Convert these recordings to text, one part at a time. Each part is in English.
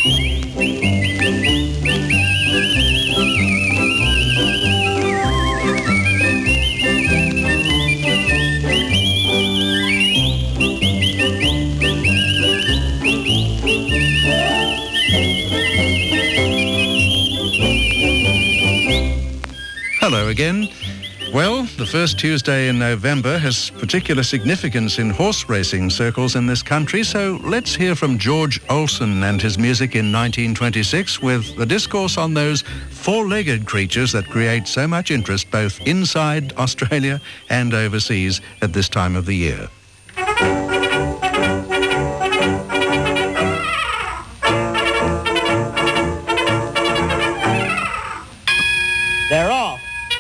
Hello again. Well, the first Tuesday in November has particular significance in horse racing circles in this country, so let's hear from George Olsen and his music in 1926 with a discourse on those four-legged creatures that create so much interest both inside Australia and overseas at this time of the year. They're off.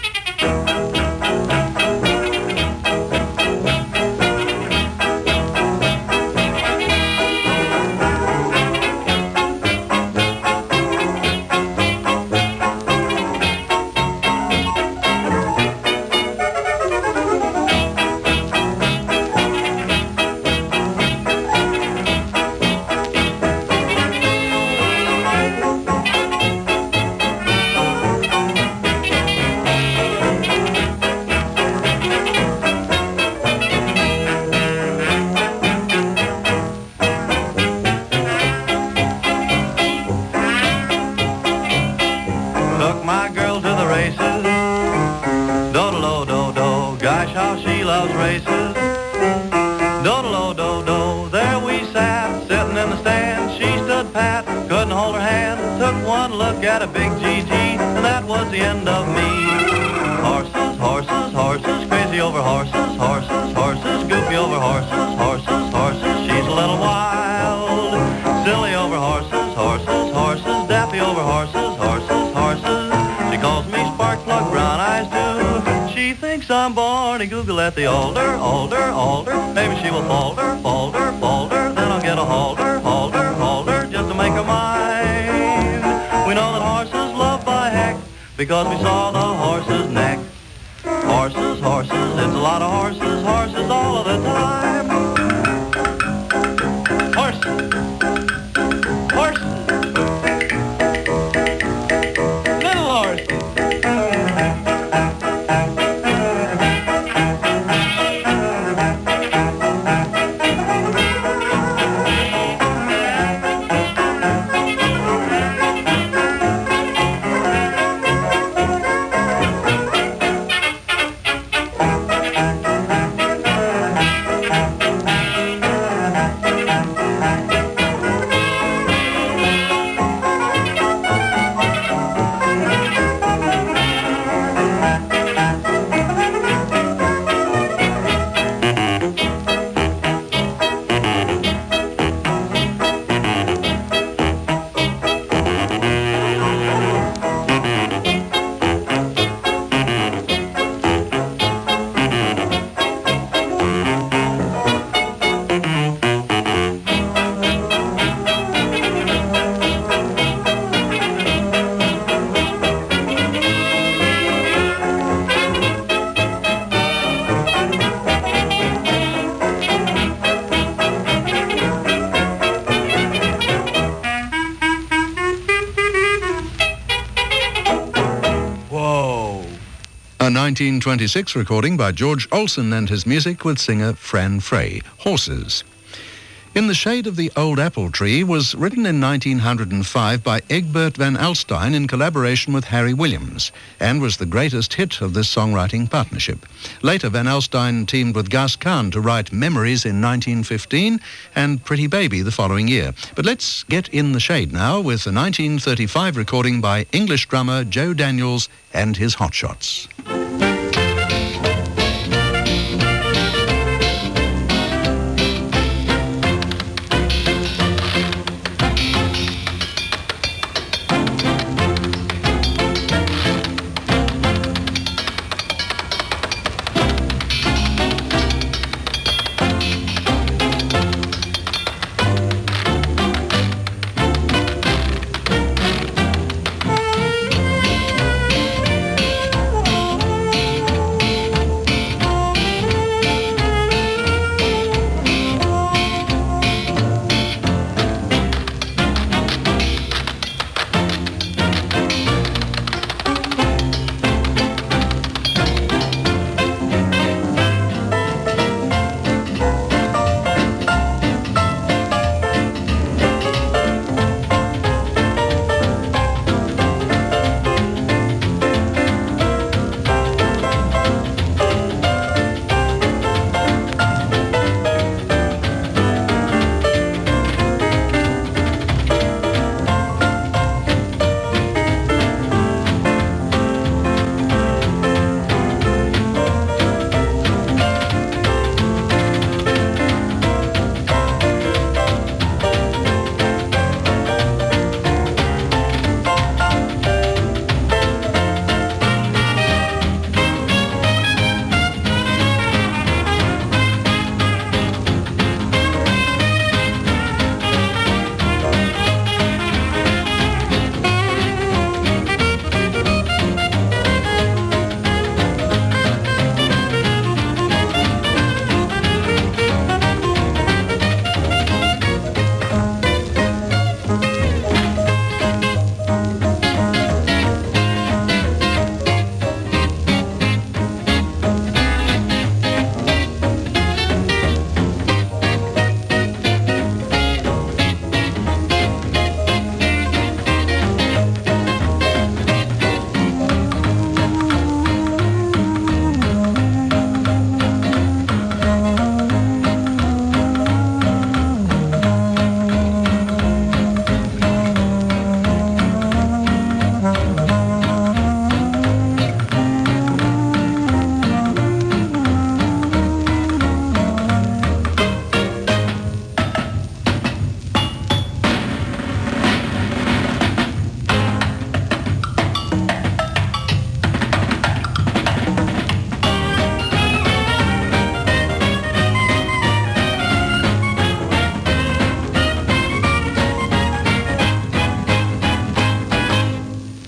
Got a big GG, and that was the end of me. Horses, horses, horses, crazy over horses, horses, horses, goofy over horses, horses, horses. She's a little wild, silly over horses, horses, horses, daffy over horses, horses, horses. She calls me spark plug, brown eyes do. She thinks I'm born in Google at the alder, alder, alder. Maybe she will folder, folder, folder. Then I'll get a halter, halter, halter, just to make her mine. We know that horses love by heck because we saw the horse's neck. Horses, horses, it's a lot of horses, horses all of the time. Horses, horses, little horses. A 1926 recording by George Olsen and his music with singer Fran Frey, Horses. In the Shade of the Old Apple Tree was written in 1905 by Egbert van Alstyne in collaboration with Harry Williams and was the greatest hit of this songwriting partnership. Later, Van Alstyne teamed with Gus Kahn to write Memories in 1915 and Pretty Baby the following year. But let's get in the shade now with a 1935 recording by English drummer Joe Daniels and his Hotshots.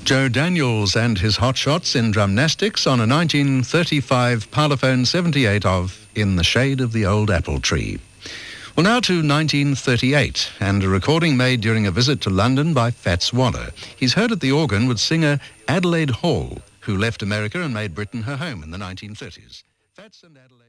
Joe Daniels and his Hotshots in Drumnastics on a 1935 Parlophone 78 of In the Shade of the Old Apple Tree. Well, now to 1938, and a recording made during a visit to London by Fats Waller. He's heard at the organ with singer Adelaide Hall, who left America and made Britain her home in the 1930s. Fats and Adelaide...